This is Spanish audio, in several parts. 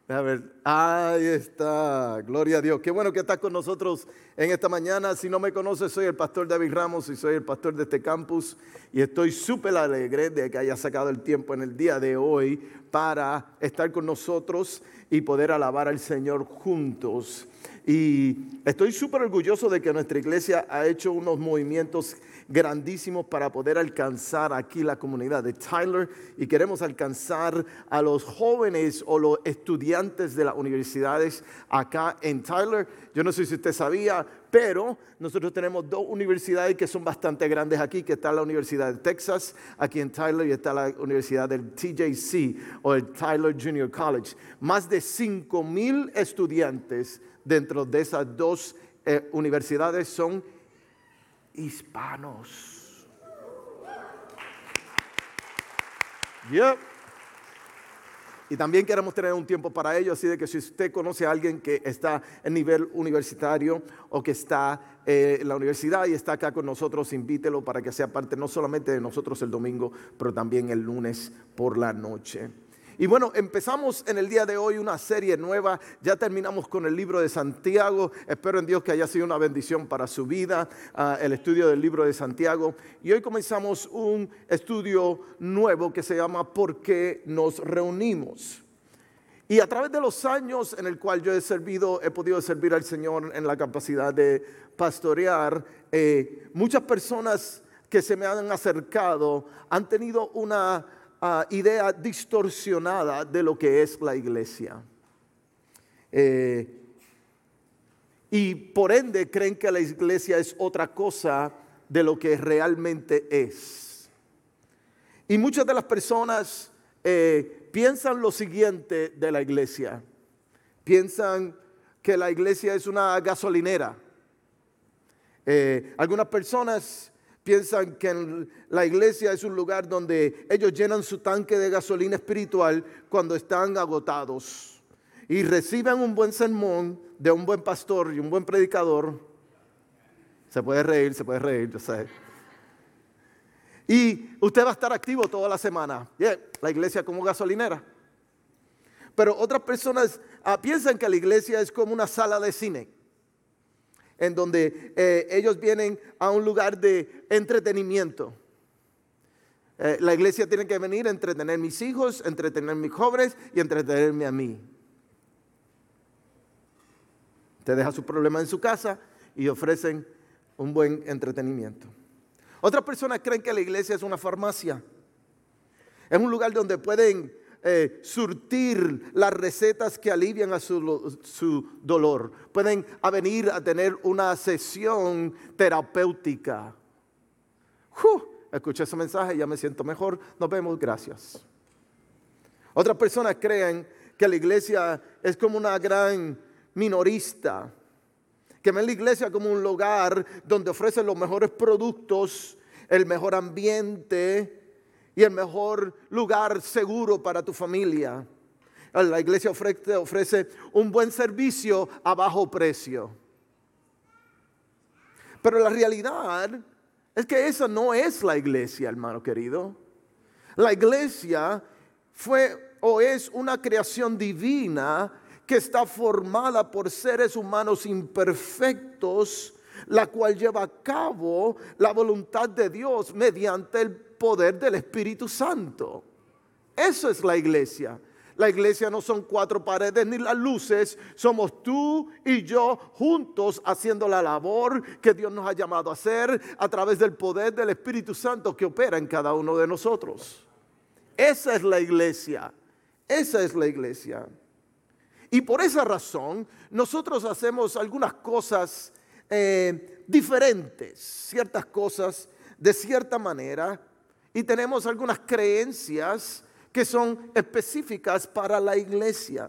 A ver, ahí está, gloria a Dios. Qué bueno que estás con nosotros en esta mañana. Si no me conoces, soy el pastor David Ramos y soy el pastor de este campus. Y estoy súper alegre de que hayas sacado el tiempo en el día de hoy para estar con nosotros y poder alabar al Señor juntos. Y estoy súper orgulloso de que nuestra iglesia ha hecho unos movimientos grandísimos para poder alcanzar aquí la comunidad de Tyler, y queremos alcanzar a los jóvenes o los estudiantes de las universidades acá en Tyler. Yo no sé si usted sabía, pero nosotros tenemos dos universidades que son bastante grandes aquí, que está la Universidad de Texas, aquí en Tyler, y está la Universidad del TJC o el Tyler Junior College. Más de 5,000 estudiantes dentro de esas dos universidades son hispanos. Yep. Y también queremos tener un tiempo para ello, así de que si usted conoce a alguien que está en nivel universitario o que está en la universidad y está acá con nosotros, invítelo para que sea parte no solamente de nosotros el domingo, pero también el lunes por la noche. Y bueno, empezamos en el día de hoy una serie nueva. Ya terminamos con el libro de Santiago. Espero en Dios que haya sido una bendición para su vida, el estudio del libro de Santiago. Y hoy comenzamos un estudio nuevo que se llama ¿Por qué nos reunimos? Y a través de los años en el cual yo he podido servir al Señor en la capacidad de pastorear, muchas personas que se me han acercado han tenido una idea distorsionada de lo que es la iglesia. Y por ende creen que la iglesia es otra cosa de lo que realmente es. Y muchas de las personas piensan lo siguiente de la iglesia. Piensan que la iglesia es una gasolinera. Algunas personas piensan que la iglesia es un lugar donde ellos llenan su tanque de gasolina espiritual cuando están agotados y reciben un buen sermón de un buen pastor y un buen predicador. Se puede reír, yo sé. Y usted va a estar activo toda la semana. Yeah, la iglesia como gasolinera. Pero otras personas piensan que la iglesia es como una sala de cine, en donde ellos vienen a un lugar de entretenimiento. La iglesia tiene que venir a entretener a mis hijos, entretener a mis jóvenes y entretenerme a mí. Usted deja su problema en su casa y ofrecen un buen entretenimiento. Otras personas creen que la iglesia es una farmacia. Es un lugar donde pueden surtir las recetas que alivian a su dolor. Pueden venir a tener una sesión terapéutica. Escuché ese mensaje y ya me siento mejor. Nos vemos, gracias. Otras personas creen que la iglesia es como una gran minorista, que ven la iglesia como un lugar donde ofrecen los mejores productos, el mejor ambiente y el mejor lugar seguro para tu familia. La iglesia ofrece un buen servicio a bajo precio. Pero la realidad es que esa no es la iglesia, hermano querido. La iglesia fue o es una creación divina que está formada por seres humanos imperfectos, la cual lleva a cabo la voluntad de Dios mediante el poder del Espíritu Santo. Eso es la iglesia. La iglesia no son 4 paredes ni las luces. Somos tú y yo juntos haciendo la labor que Dios nos ha llamado a hacer a través del poder del Espíritu Santo que opera en cada uno de nosotros. Esa es la iglesia. Esa es la iglesia. Y por esa razón nosotros hacemos algunas cosas diferentes, ciertas cosas de cierta manera, y tenemos algunas creencias que son específicas para la iglesia.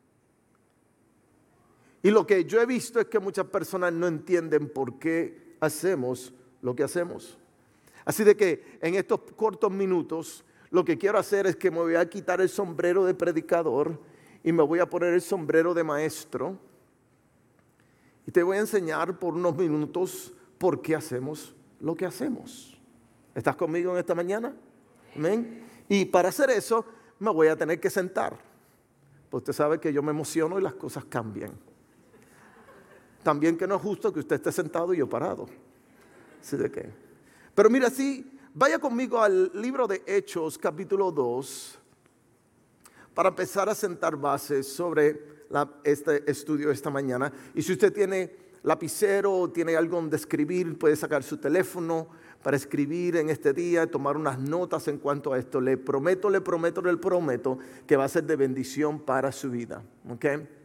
Y lo que yo he visto es que muchas personas no entienden por qué hacemos lo que hacemos. Así de que en estos cortos minutos lo que quiero hacer es que me voy a quitar el sombrero de predicador y me voy a poner el sombrero de maestro. Y te voy a enseñar por unos minutos por qué hacemos lo que hacemos. ¿Estás conmigo en esta mañana? Amén. Y para hacer eso me voy a tener que sentar. Pues usted sabe que yo me emociono y las cosas cambian. También que no es justo que usted esté sentado y yo parado. ¿Sí de qué? Pero mira, sí, vaya conmigo al libro de Hechos, capítulo 2, para empezar a sentar bases sobre este estudio esta mañana. Y si usted tiene lapicero o tiene algo donde escribir, puede sacar su teléfono para escribir en este día, tomar unas notas en cuanto a esto. Le prometo que va a ser de bendición para su vida. ¿Ok?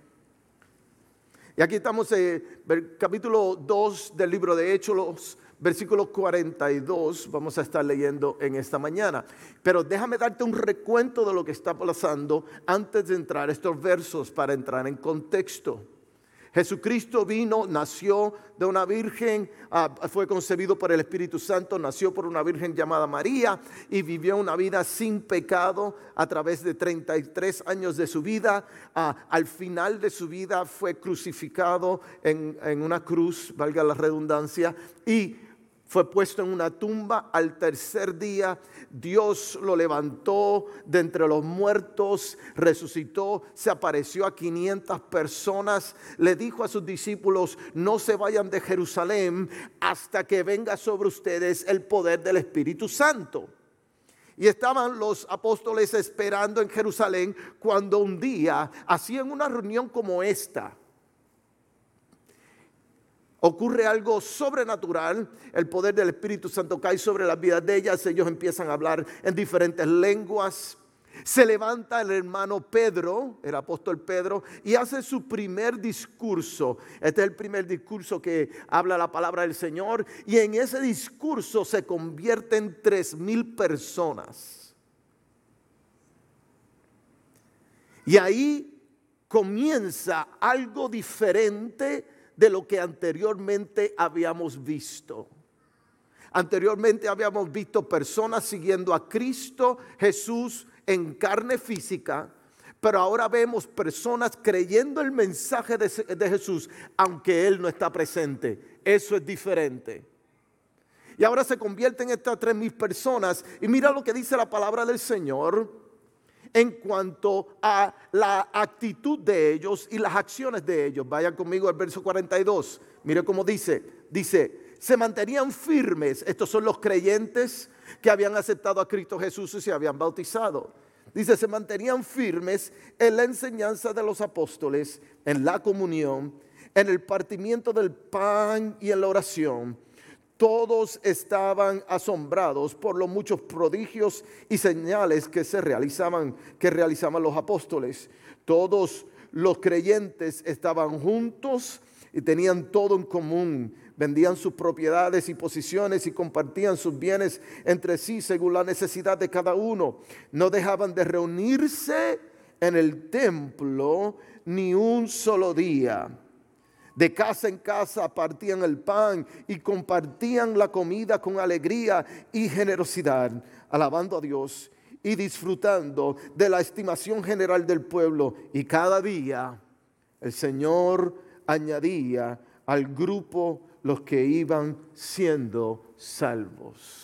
Y aquí estamos en el capítulo 2 del libro de Hechos, versículo 42, vamos a estar leyendo en esta mañana. Pero déjame darte un recuento de lo que está pasando antes de entrar a estos versos para entrar en contexto. Jesucristo vino, nació de una virgen, fue concebido por el Espíritu Santo, nació por una virgen llamada María y vivió una vida sin pecado a través de 33 años de su vida. Al final de su vida fue crucificado en una cruz, valga la redundancia, y fue puesto en una tumba. Al tercer día Dios lo levantó de entre los muertos, resucitó, se apareció a 500 personas, le dijo a sus discípulos: no se vayan de Jerusalén hasta que venga sobre ustedes el poder del Espíritu Santo. Y estaban los apóstoles esperando en Jerusalén cuando un día, así en una reunión como esta, ocurre algo sobrenatural. El poder del Espíritu Santo cae sobre las vidas de ellas. Ellos empiezan a hablar en diferentes lenguas. Se levanta el hermano Pedro, el apóstol Pedro, y hace su primer discurso. Este es el primer discurso que habla la palabra del Señor. Y en ese discurso se convierten 3,000 personas. Y ahí comienza algo diferente de lo que anteriormente habíamos visto. Anteriormente habíamos visto personas siguiendo a Cristo Jesús en carne física, pero ahora vemos personas creyendo el mensaje de Jesús, aunque Él no está presente. Eso es diferente. Y ahora se convierten en estas 3,000 personas. Y mira lo que dice la palabra del Señor en cuanto a la actitud de ellos y las acciones de ellos. Vayan conmigo al verso 42. Mire cómo dice, se mantenían firmes. Estos son los creyentes que habían aceptado a Cristo Jesús y se habían bautizado. Dice, se mantenían firmes en la enseñanza de los apóstoles, en la comunión, en el partimiento del pan y en la oración. Todos estaban asombrados por los muchos prodigios y señales que realizaban los apóstoles. Todos los creyentes estaban juntos y tenían todo en común. Vendían sus propiedades y posiciones y compartían sus bienes entre sí según la necesidad de cada uno. No dejaban de reunirse en el templo ni un solo día. De casa en casa partían el pan y compartían la comida con alegría y generosidad, alabando a Dios y disfrutando de la estimación general del pueblo. Y cada día el Señor añadía al grupo los que iban siendo salvos.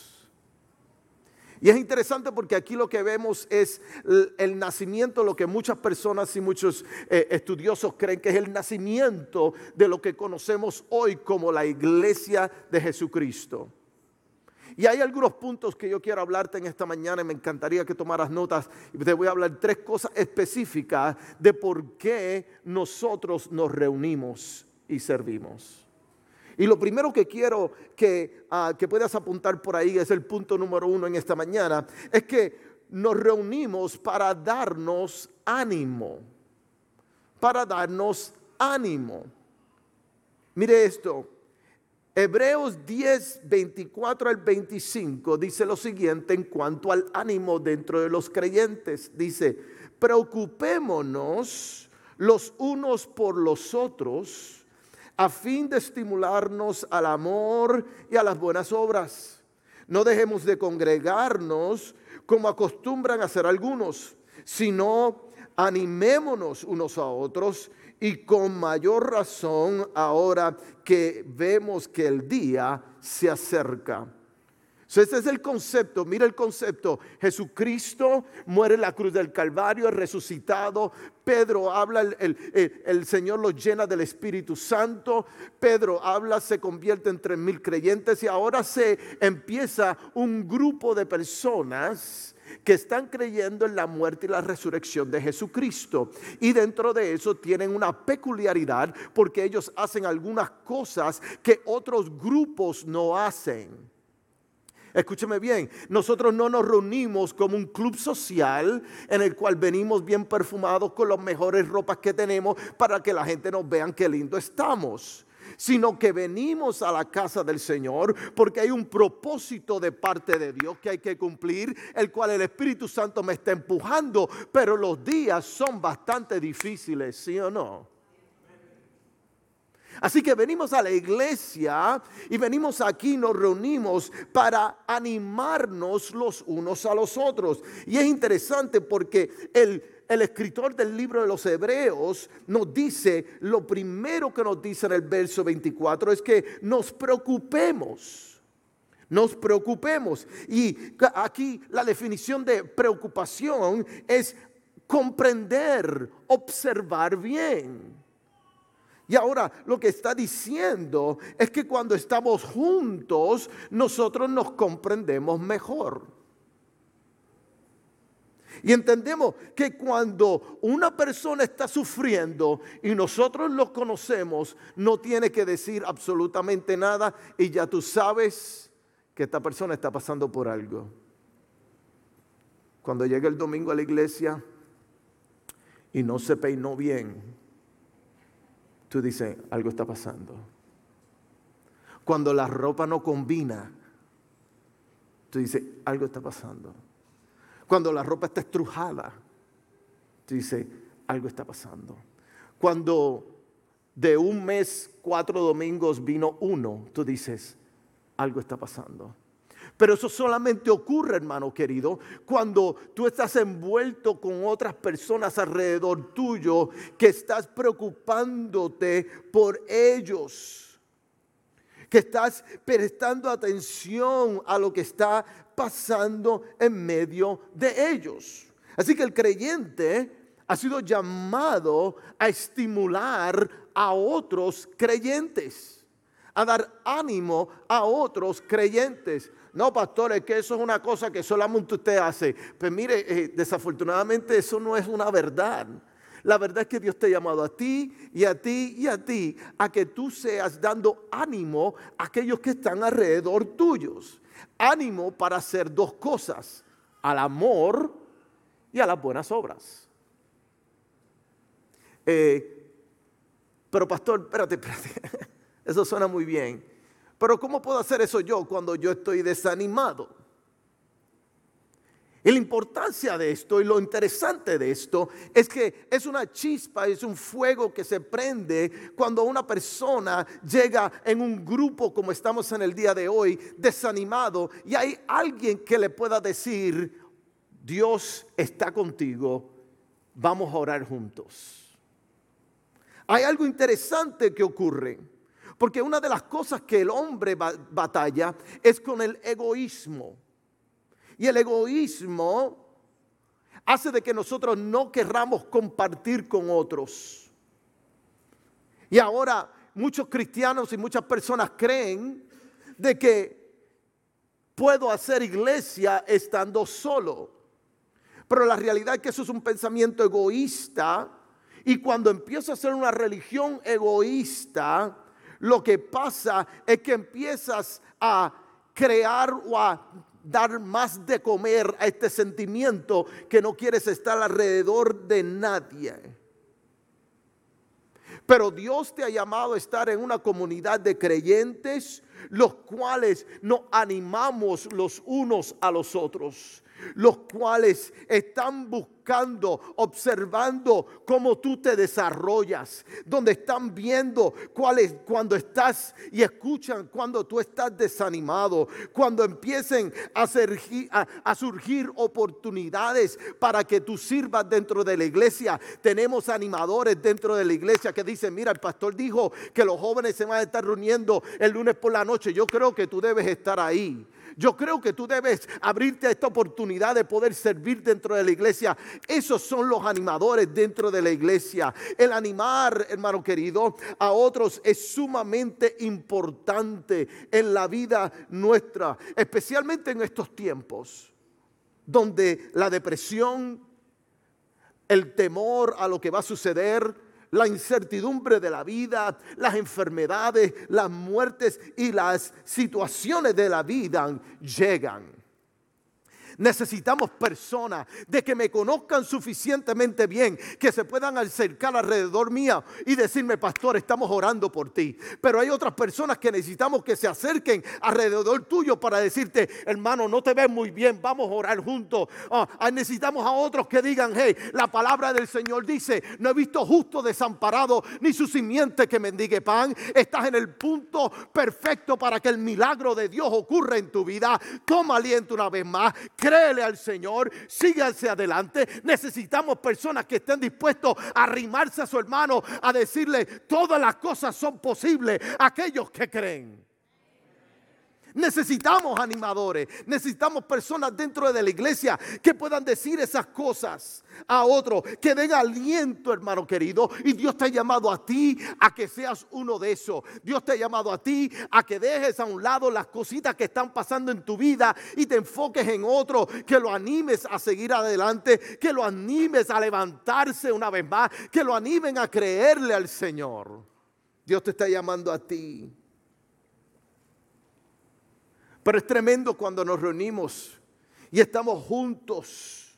Y es interesante porque aquí lo que vemos es el nacimiento, lo que muchas personas y muchos estudiosos creen que es el nacimiento de lo que conocemos hoy como la iglesia de Jesucristo. Y hay algunos puntos que yo quiero hablarte en esta mañana y me encantaría que tomaras notas. Y te voy a hablar 3 cosas específicas de por qué nosotros nos reunimos y servimos. Y lo primero que quiero que puedas apuntar por ahí es el punto número 1 en esta mañana. Es que nos reunimos para darnos ánimo. Para darnos ánimo. Mire esto. Hebreos 10, 24 al 25 dice lo siguiente en cuanto al ánimo dentro de los creyentes. Dice, preocupémonos los unos por los otros, a fin de estimularnos al amor y a las buenas obras. No dejemos de congregarnos como acostumbran a hacer algunos, sino animémonos unos a otros, y con mayor razón ahora que vemos que el día se acerca. Ese es el concepto, mira el concepto. Jesucristo muere en la cruz del Calvario, es resucitado. Pedro habla, el Señor lo llena del Espíritu Santo. Pedro habla, se convierte en 3,000 creyentes y ahora se empieza un grupo de personas que están creyendo en la muerte y la resurrección de Jesucristo. Y dentro de eso tienen una peculiaridad porque ellos hacen algunas cosas que otros grupos no hacen. Escúcheme bien, nosotros no nos reunimos como un club social en el cual venimos bien perfumados con las mejores ropas que tenemos para que la gente nos vea qué lindo estamos. Sino que venimos a la casa del Señor porque hay un propósito de parte de Dios que hay que cumplir, el cual el Espíritu Santo me está empujando, pero los días son bastante difíciles, ¿sí o no? Así que venimos a la iglesia y venimos aquí, nos reunimos para animarnos los unos a los otros. Y es interesante porque el escritor del libro de los Hebreos nos dice, lo primero que nos dice en el verso 24 es que nos preocupemos. Nos preocupemos. Y aquí la definición de preocupación es comprender, observar bien. Y ahora lo que está diciendo es que cuando estamos juntos, nosotros nos comprendemos mejor. Y entendemos que cuando una persona está sufriendo y nosotros lo conocemos, no tiene que decir absolutamente nada y ya tú sabes que esta persona está pasando por algo. Cuando llega el domingo a la iglesia y no se peinó bien, tú dices, algo está pasando. Cuando la ropa no combina, tú dices, algo está pasando. Cuando la ropa está estrujada, tú dices, algo está pasando. Cuando de un mes, 4 domingos vino uno, tú dices, algo está pasando. Pero eso solamente ocurre, hermano querido, cuando tú estás envuelto con otras personas alrededor tuyo, que estás preocupándote por ellos, que estás prestando atención a lo que está pasando en medio de ellos. Así que el creyente ha sido llamado a estimular a otros creyentes, a dar ánimo a otros creyentes. No, pastor, es que eso es una cosa que solamente usted hace. Pues mire, desafortunadamente eso no es una verdad. La verdad es que Dios te ha llamado a ti y a ti y a ti a que tú seas dando ánimo a aquellos que están alrededor tuyos. Ánimo para hacer 2 cosas, al amor y a las buenas obras. Pero pastor, espérate. Eso suena muy bien. Pero ¿cómo puedo hacer eso yo cuando yo estoy desanimado? Y la importancia de esto y lo interesante de esto es que es una chispa, es un fuego que se prende cuando una persona llega en un grupo como estamos en el día de hoy, desanimado, y hay alguien que le pueda decir, Dios está contigo, vamos a orar juntos. Hay algo interesante que ocurre. Porque una de las cosas que el hombre batalla es con el egoísmo. Y el egoísmo hace de que nosotros no querramos compartir con otros. Y ahora muchos cristianos y muchas personas creen de que puedo hacer iglesia estando solo. Pero la realidad es que eso es un pensamiento egoísta. Y cuando empiezo a hacer una religión egoísta, lo que pasa es que empiezas a crear o a dar más de comer a este sentimiento que no quieres estar alrededor de nadie. Pero Dios te ha llamado a estar en una comunidad de creyentes, los cuales nos animamos los unos a los otros, los cuales están buscando buscando, observando cómo tú te desarrollas, donde están viendo cuando estás y escuchan cuando tú estás desanimado, cuando empiecen a surgir oportunidades para que tú sirvas dentro de la iglesia. Tenemos animadores dentro de la iglesia que dicen, mira, el pastor dijo que los jóvenes se van a estar reuniendo el lunes por la noche. Yo creo que tú debes estar ahí. Yo creo que tú debes abrirte a esta oportunidad de poder servir dentro de la iglesia. Esos son los animadores dentro de la iglesia. El animar, hermano querido, a otros es sumamente importante en la vida nuestra, especialmente en estos tiempos donde la depresión, el temor a lo que va a suceder, la incertidumbre de la vida, las enfermedades, las muertes y las situaciones de la vida llegan. Necesitamos personas de que me conozcan suficientemente bien, que se puedan acercar alrededor mía y decirme, pastor, estamos orando por ti. Pero hay otras personas que necesitamos que se acerquen alrededor tuyo para decirte, hermano, no te ves muy bien, vamos a orar juntos. Necesitamos a otros que digan, hey, la palabra del Señor dice, no he visto justo desamparado, ni su simiente que mendigue pan. Estás en el punto perfecto para que el milagro de Dios ocurra en tu vida. Toma aliento una vez más. Créele al Señor, síganse adelante. Necesitamos personas que estén dispuestos a arrimarse a su hermano, a decirle, todas las cosas son posibles a aquellos que creen. Necesitamos animadores, necesitamos personas dentro de la iglesia que puedan decir esas cosas a otros, que den aliento, hermano querido. Y Dios te ha llamado a ti a que seas uno de esos. Dios te ha llamado a ti a que dejes a un lado las cositas que están pasando en tu vida y te enfoques en otro, que lo animes a seguir adelante, que lo animes a levantarse una vez más, que lo animen a creerle al Señor. Dios te está llamando a ti. Pero es tremendo cuando nos reunimos y estamos juntos,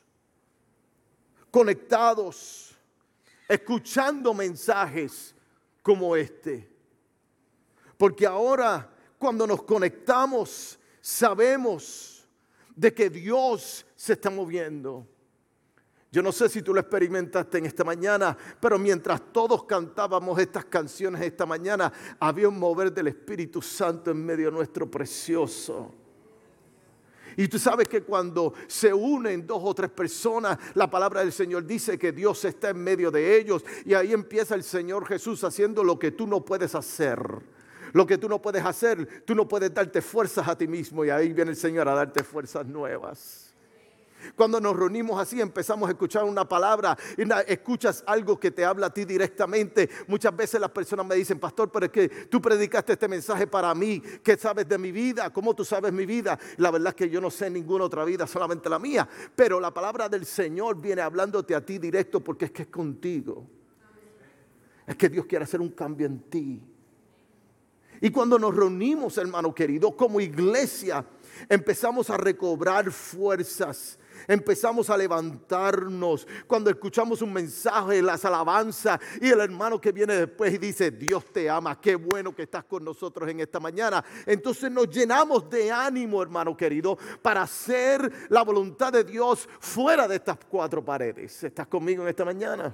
conectados, escuchando mensajes como este. Porque ahora cuando nos conectamos sabemos de que Dios se está moviendo. Yo no sé si tú lo experimentaste en esta mañana, pero mientras todos cantábamos estas canciones esta mañana, había un mover del Espíritu Santo en medio nuestro precioso. Y tú sabes que cuando se unen dos o tres personas, la palabra del Señor dice que Dios está en medio de ellos. Y ahí empieza el Señor Jesús haciendo lo que tú no puedes hacer. Lo que tú no puedes hacer, tú no puedes darte fuerzas a ti mismo. Y ahí viene el Señor a darte fuerzas nuevas. Cuando nos reunimos así, empezamos a escuchar una palabra, y escuchas algo que te habla a ti directamente. Muchas veces las personas me dicen, pastor, pero es que tú predicaste este mensaje para mí. ¿Qué sabes de mi vida? ¿Cómo tú sabes mi vida? La verdad es que yo no sé ninguna otra vida, solamente la mía. Pero la palabra del Señor viene hablándote a ti directo porque es que es contigo. Es que Dios quiere hacer un cambio en ti. Y cuando nos reunimos, hermano querido, como iglesia, empezamos a recobrar fuerzas. Empezamos a levantarnos cuando escuchamos un mensaje, las alabanzas y el hermano que viene después y dice, Dios te ama, qué bueno que estás con nosotros en esta mañana. Entonces nos llenamos de ánimo, hermano querido, para hacer la voluntad de Dios fuera de estas cuatro paredes. ¿Estás conmigo en esta mañana?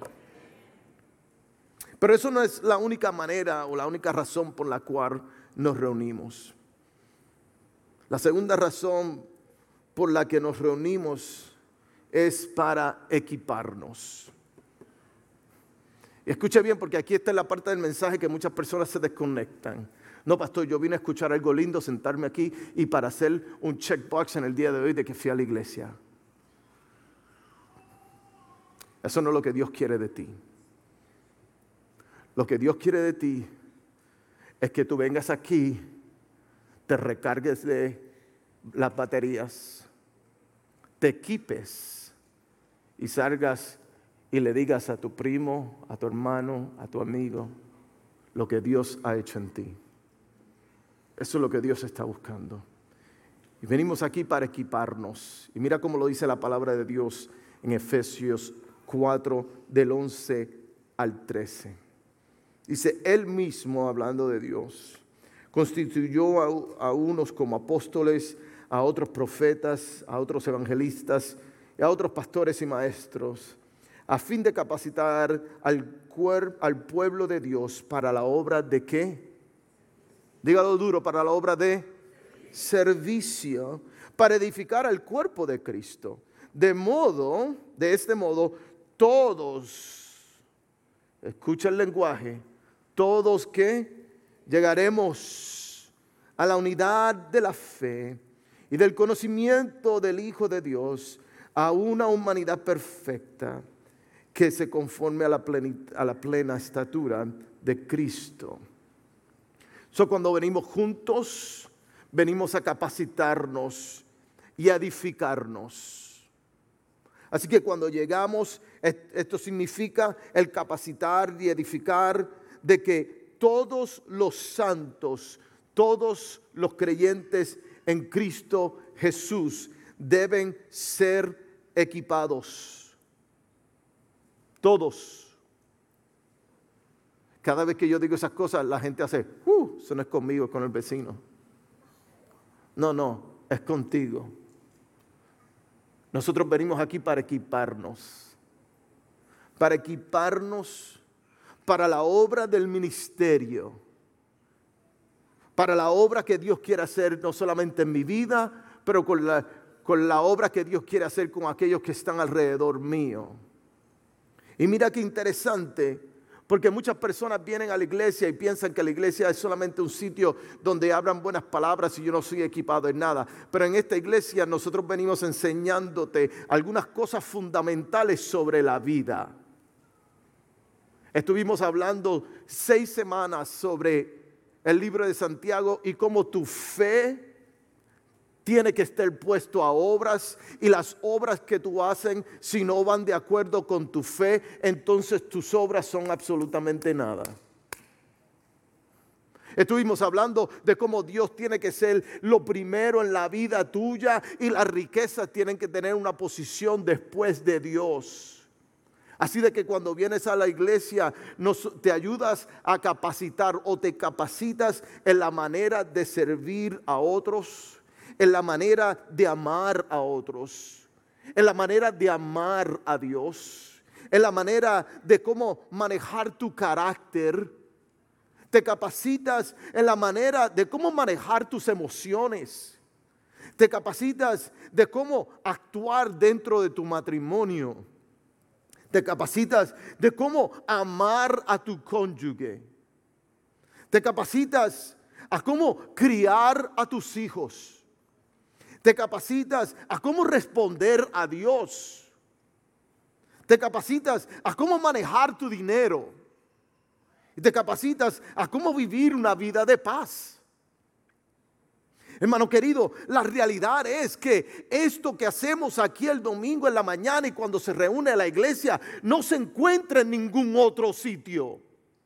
Pero eso no es la única manera o la única razón por la cual nos reunimos. La segunda razón por la que nos reunimos es para equiparnos. Y escuche bien, porque aquí está la parte del mensaje que muchas personas se desconectan. No, pastor, yo vine a escuchar algo lindo, sentarme aquí y para hacer un checkbox en el día de hoy de que fui a la iglesia. Eso no es lo que Dios quiere de ti. Lo que Dios quiere de ti es que tú vengas aquí, te recargues de las baterías, te equipes y salgas y le digas a tu primo, a tu hermano, a tu amigo lo que Dios ha hecho en ti. Eso es lo que Dios está buscando. Y venimos aquí para equiparnos. Y mira cómo lo dice la palabra de Dios en Efesios 4, del 11 al 13. Dice, Él mismo, hablando de Dios, constituyó a unos como apóstoles, a otros profetas, a otros evangelistas, y a otros pastores y maestros, a fin de capacitar al pueblo de Dios para la obra de ¿qué? Dígalo duro, para la obra de servicio, para edificar al cuerpo de Cristo. De este modo, todos, escucha el lenguaje, todos que llegaremos a la unidad de la fe y del conocimiento del Hijo de Dios, a una humanidad perfecta que se conforme a la plena estatura de Cristo. Cuando venimos juntos, venimos a capacitarnos y a edificarnos. Así que cuando llegamos, esto significa el capacitar y edificar, de que todos los santos, todos los creyentes en Cristo Jesús deben ser equipados. Todos. Cada vez que yo digo esas cosas, la gente hace, eso no es conmigo, es con el vecino. No, es contigo. Nosotros venimos aquí para equiparnos para la obra del ministerio, para la obra que Dios quiere hacer no solamente en mi vida, pero con la obra que Dios quiere hacer con aquellos que están alrededor mío. Y mira qué interesante, porque muchas personas vienen a la iglesia y piensan que la iglesia es solamente un sitio donde hablan buenas palabras y yo no soy equipado en nada. Pero en esta iglesia nosotros venimos enseñándote algunas cosas fundamentales sobre la vida. Estuvimos hablando 6 semanas sobre el libro de Santiago y cómo tu fe tiene que estar puesto a obras, y las obras que tú haces, si no van de acuerdo con tu fe, entonces tus obras son absolutamente nada. Estuvimos hablando de cómo Dios tiene que ser lo primero en la vida tuya y las riquezas tienen que tener una posición después de Dios. Así de que cuando vienes a la iglesia te ayudas a capacitar o te capacitas en la manera de servir a otros, en la manera de amar a otros, en la manera de amar a Dios, en la manera de cómo manejar tu carácter. Te capacitas en la manera de cómo manejar tus emociones. Te capacitas de cómo actuar dentro de tu matrimonio. Te capacitas de cómo amar a tu cónyuge. Te capacitas a cómo criar a tus hijos. Te capacitas a cómo responder a Dios. Te capacitas a cómo manejar tu dinero. Y te capacitas a cómo vivir una vida de paz. Hermano querido, la realidad es que esto que hacemos aquí el domingo en la mañana y cuando se reúne la iglesia no se encuentra en ningún otro sitio.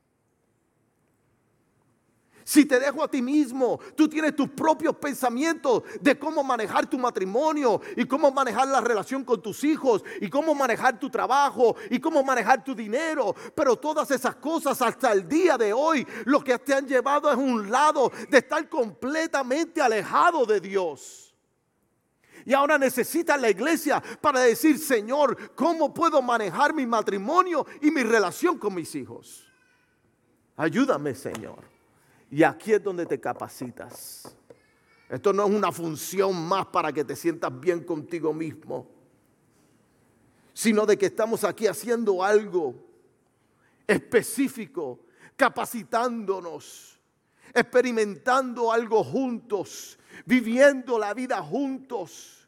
Si te dejo a ti mismo, tú tienes tus propios pensamientos de cómo manejar tu matrimonio y cómo manejar la relación con tus hijos y cómo manejar tu trabajo y cómo manejar tu dinero. Pero todas esas cosas hasta el día de hoy lo que te han llevado es un lado de estar completamente alejado de Dios. Y ahora necesitas la iglesia para decir, Señor, ¿cómo puedo manejar mi matrimonio y mi relación con mis hijos? Ayúdame, Señor. Y aquí es donde te capacitas. Esto no es una función más para que te sientas bien contigo mismo, sino de que estamos aquí haciendo algo específico, capacitándonos, experimentando algo juntos, viviendo la vida juntos,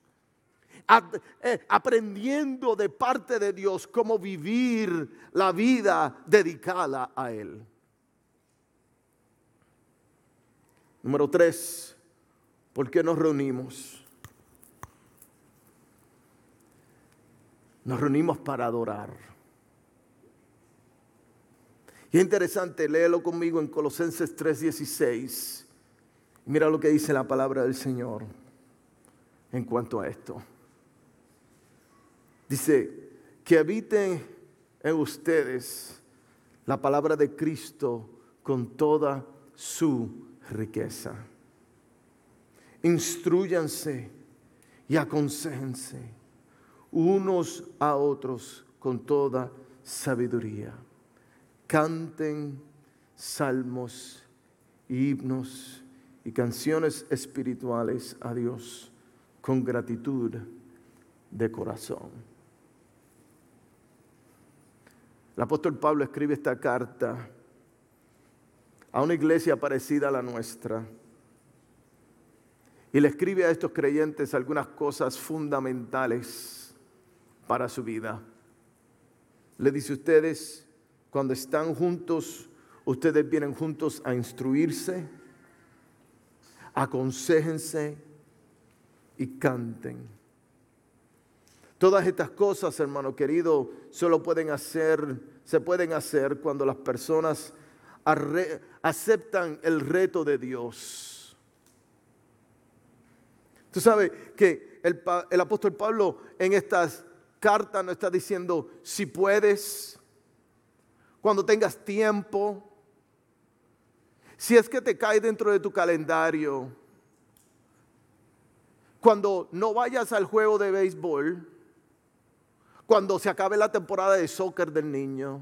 aprendiendo de parte de Dios cómo vivir la vida dedicada a Él. Número 3, ¿por qué nos reunimos? Nos reunimos para adorar. Y es interesante, léelo conmigo en Colosenses 3:16. Mira lo que dice la palabra del Señor en cuanto a esto. Dice, que habite en ustedes la palabra de Cristo con toda su riqueza. Instrúyanse y aconséjense unos a otros con toda sabiduría. Canten salmos, himnos y canciones espirituales a Dios con gratitud de corazón. El apóstol Pablo escribe esta carta a una iglesia parecida a la nuestra y le escribe a estos creyentes algunas cosas fundamentales para su vida. Le dice: ustedes, cuando están juntos, ustedes vienen juntos a instruirse, aconséjense y canten. Todas estas cosas, hermano querido, se pueden hacer cuando las personas aceptan el reto de Dios. Tú sabes que el apóstol Pablo en estas cartas nos está diciendo: si puedes, cuando tengas tiempo, si es que te cae dentro de tu calendario, cuando no vayas al juego de béisbol, cuando se acabe la temporada de soccer del niño,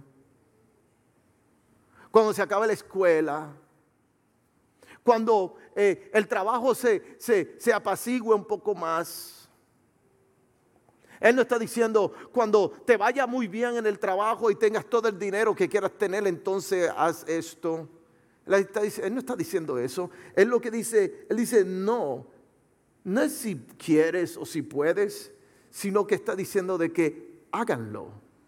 cuando se acabe la escuela, cuando el trabajo se apacigüe un poco más. Él no está diciendo cuando te vaya muy bien en el trabajo y tengas todo el dinero que quieras tener, entonces haz esto. Él no está diciendo eso. Él lo que dice, él dice no es si quieres o si puedes, sino que está diciendo de que háganlo.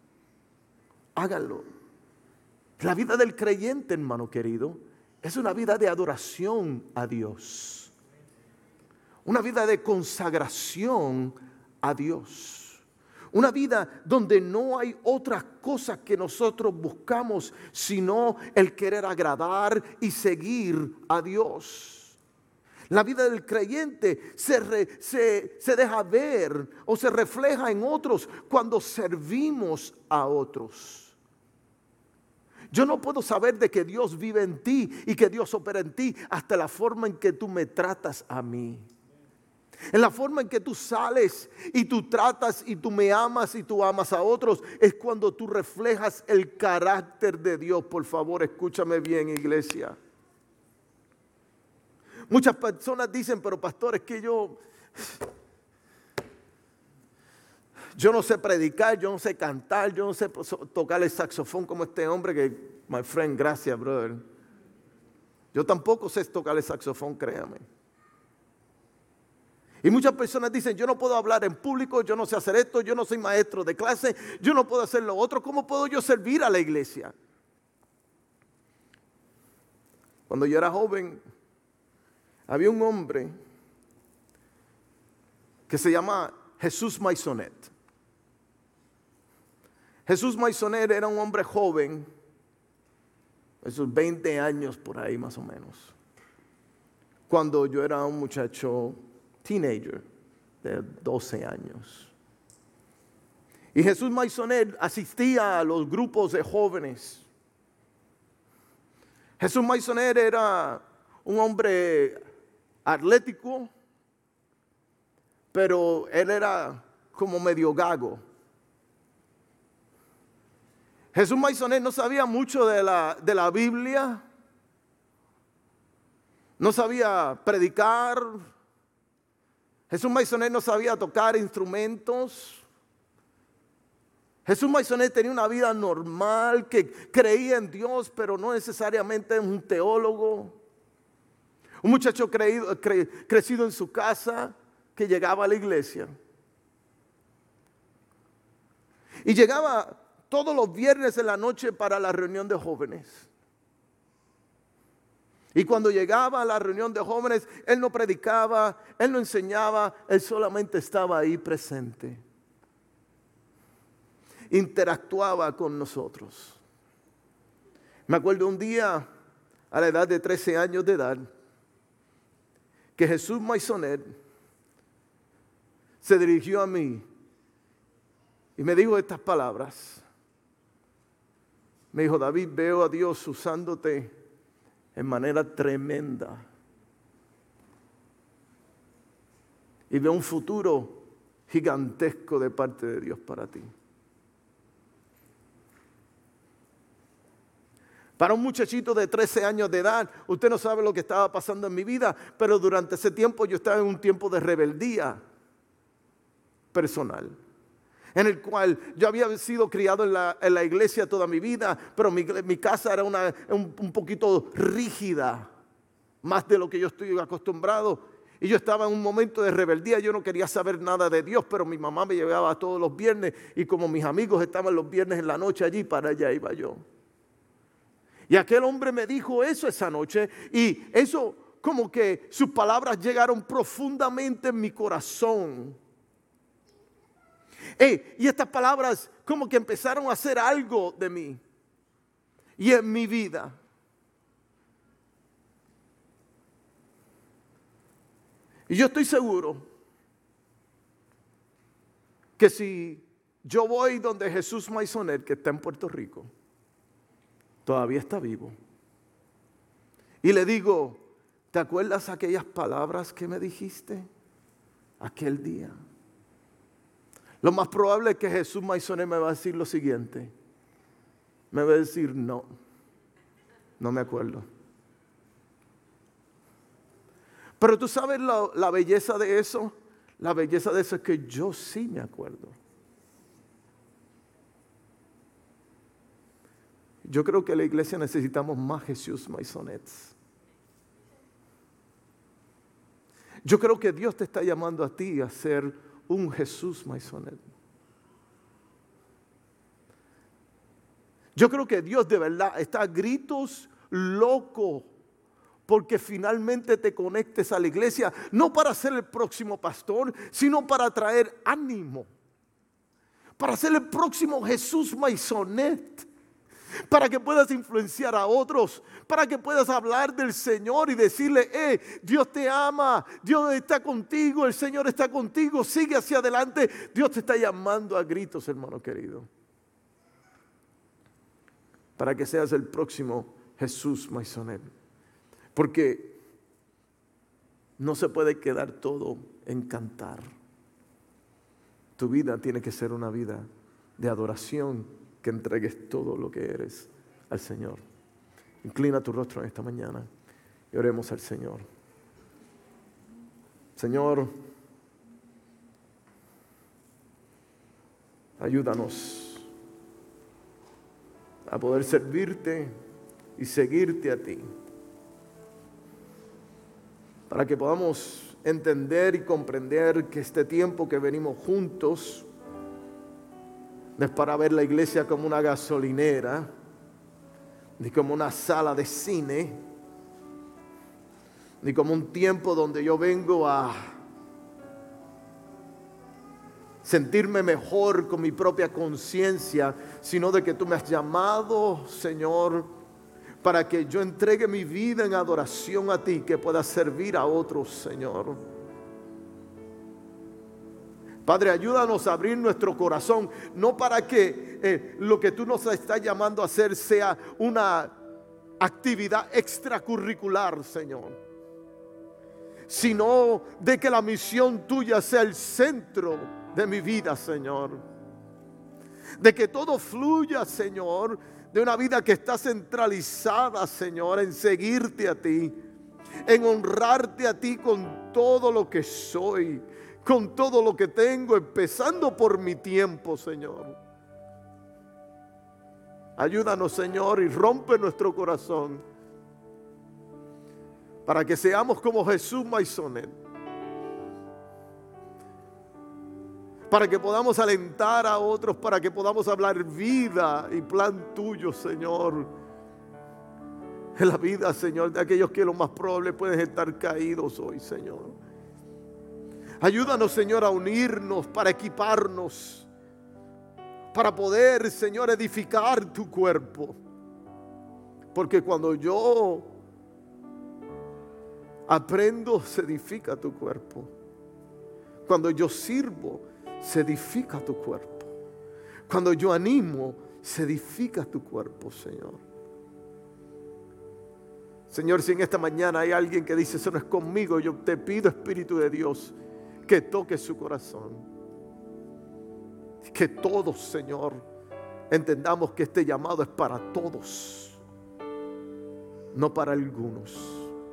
La vida del creyente, hermano querido, es una vida de adoración a Dios. Una vida de consagración a Dios. Una vida donde no hay otras cosas que nosotros buscamos, sino el querer agradar y seguir a Dios. La vida del creyente se deja ver o se refleja en otros cuando servimos a otros. Yo no puedo saber de que Dios vive en ti y que Dios opera en ti hasta la forma en que tú me tratas a mí. En la forma en que tú sales y tú tratas y tú me amas y tú amas a otros, es cuando tú reflejas el carácter de Dios. Por favor, escúchame bien, iglesia. Muchas personas dicen: pero pastor, es que yo no sé predicar, yo no sé cantar, yo no sé tocar el saxofón como este hombre que, my friend, gracias, brother. Yo tampoco sé tocar el saxofón, créame. Y muchas personas dicen: yo no puedo hablar en público, yo no sé hacer esto, yo no soy maestro de clase, yo no puedo hacer lo otro. ¿Cómo puedo yo servir a la iglesia? Cuando yo era joven, había un hombre que se llama Jesús Maisonet. Jesús Maisonet era un hombre joven, esos 20 años por ahí más o menos, cuando yo era un muchacho teenager de 12 años. Y Jesús Maisonet asistía a los grupos de jóvenes. Jesús Maisonet era un hombre atlético, pero él era como medio gago. Jesús Maisonet no sabía mucho de la Biblia, no sabía predicar. Jesús Maisonet no sabía tocar instrumentos. Jesús Maisonet tenía una vida normal, que creía en Dios, pero no necesariamente un teólogo. Un muchacho crecido en su casa, que llegaba a la iglesia. Y llegaba todos los viernes en la noche para la reunión de jóvenes. Y cuando llegaba a la reunión de jóvenes, él no predicaba, él no enseñaba, él solamente estaba ahí presente. Interactuaba con nosotros. Me acuerdo un día, a la edad de 13 años de edad, que Jesús Maisonet se dirigió a mí y me dijo estas palabras. Me dijo: David, veo a Dios usándote en manera tremenda. Y veo un futuro gigantesco de parte de Dios para ti. Para un muchachito de 13 años de edad, usted no sabe lo que estaba pasando en mi vida, pero durante ese tiempo yo estaba en un tiempo de rebeldía personal, en el cual yo había sido criado en la iglesia toda mi vida, pero mi casa era un poquito rígida, más de lo que yo estoy acostumbrado. Y yo estaba en un momento de rebeldía, yo no quería saber nada de Dios, pero mi mamá me llevaba todos los viernes y como mis amigos estaban los viernes en la noche allí, para allá iba yo. Y aquel hombre me dijo eso esa noche y eso como que sus palabras llegaron profundamente en mi corazón. Y estas palabras como que empezaron a hacer algo de mí y en mi vida. Y yo estoy seguro que si yo voy donde Jesús Maisonet, que está en Puerto Rico, todavía está vivo, y le digo, ¿te acuerdas aquellas palabras que me dijiste aquel día? Lo más probable es que Jesús Maisonet me va a decir lo siguiente. Me va a decir, no me acuerdo. Pero tú sabes la belleza de eso. La belleza de eso es que yo sí me acuerdo. Yo creo que en la iglesia necesitamos más Jesús Maisonets. Yo creo que Dios te está llamando a ti a ser un Jesús Maisonet. Yo creo que Dios de verdad está a gritos loco porque finalmente te conectes a la iglesia, no para ser el próximo pastor, sino para traer ánimo, para ser el próximo Jesús Maisonet, para que puedas influenciar a otros, para que puedas hablar del Señor y decirle, Dios te ama, Dios está contigo, el Señor está contigo, sigue hacia adelante. Dios te está llamando a gritos, hermano querido, para que seas el próximo Jesús Maisonet. Porque no se puede quedar todo en cantar. Tu vida tiene que ser una vida de adoración, que entregues todo lo que eres al Señor. Inclina tu rostro en esta mañana y oremos al Señor. Señor, ayúdanos a poder servirte y seguirte a ti, para que podamos entender y comprender que este tiempo que venimos juntos no es para ver la iglesia como una gasolinera, ni como una sala de cine, ni como un tiempo donde yo vengo a sentirme mejor con mi propia conciencia, sino de que tú me has llamado, Señor, para que yo entregue mi vida en adoración a ti, que pueda servir a otros, Señor. Padre, ayúdanos a abrir nuestro corazón, no para que lo que tú nos estás llamando a hacer sea una actividad extracurricular, Señor, sino de que la misión tuya sea el centro de mi vida, Señor. De que todo fluya, Señor, de una vida que está centralizada, Señor, en seguirte a ti, en honrarte a ti con todo lo que soy, con todo lo que tengo, empezando por mi tiempo, Señor. Ayúdanos, Señor, y rompe nuestro corazón para que seamos como Jesús Maisonet, para que podamos alentar a otros, para que podamos hablar vida y plan tuyo, Señor, en la vida, Señor, de aquellos que lo más probable pueden estar caídos hoy, Señor. Ayúdanos, Señor, a unirnos para equiparnos, para poder, Señor, edificar tu cuerpo. Porque cuando yo aprendo, se edifica tu cuerpo. Cuando yo sirvo, se edifica tu cuerpo. Cuando yo animo, se edifica tu cuerpo, Señor. Señor, si en esta mañana hay alguien que dice, eso no es conmigo, yo te pido, Espíritu de Dios, que toque su corazón. Que todos, Señor, entendamos que este llamado es para todos, no para algunos.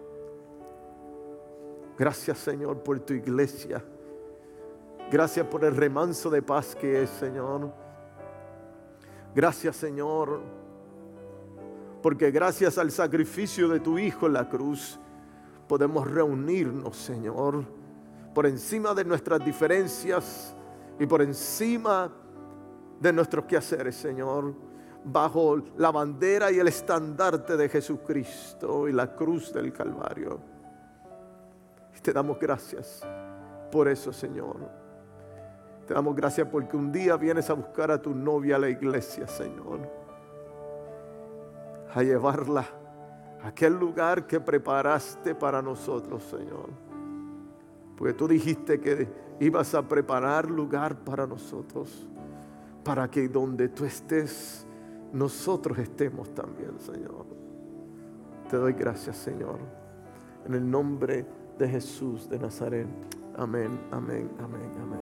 Gracias, Señor, por tu iglesia. Gracias por el remanso de paz que es, Señor. Gracias, Señor, porque gracias al sacrificio de tu Hijo en la cruz podemos reunirnos, Señor, por encima de nuestras diferencias y por encima de nuestros quehaceres, Señor, bajo la bandera y el estandarte de Jesucristo y la cruz del Calvario. Y te damos gracias por eso, Señor. Te damos gracias porque un día vienes a buscar a tu novia a la iglesia, Señor, a llevarla a aquel lugar que preparaste para nosotros, Señor. Porque tú dijiste que ibas a preparar lugar para nosotros, para que donde tú estés, nosotros estemos también, Señor. Te doy gracias, Señor, en el nombre de Jesús de Nazaret. Amén, amén, amén, amén.